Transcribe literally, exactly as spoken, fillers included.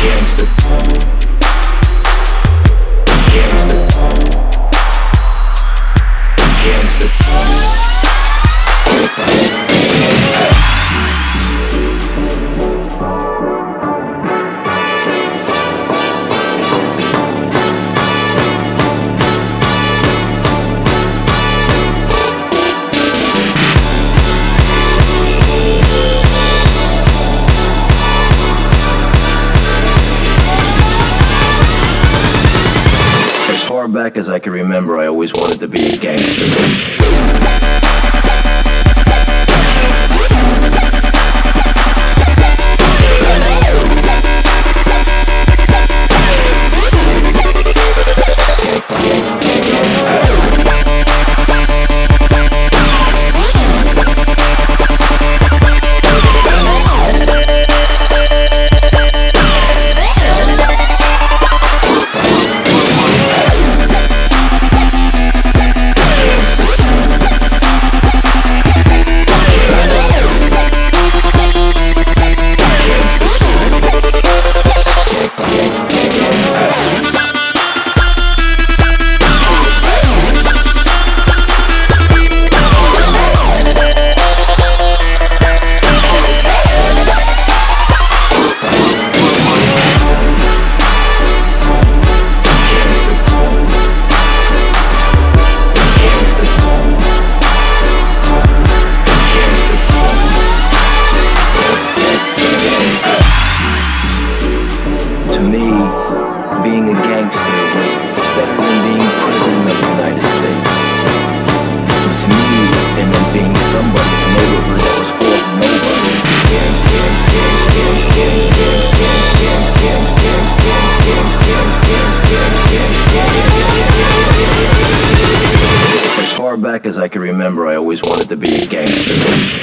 As far back as I can remember, I always wanted to be a gangster. To me, being a gangster was better than being president of the United States. But to me, it meant being somebody in a neighborhood that was full of nobody. As far back as I can remember, I always wanted to be a gangster.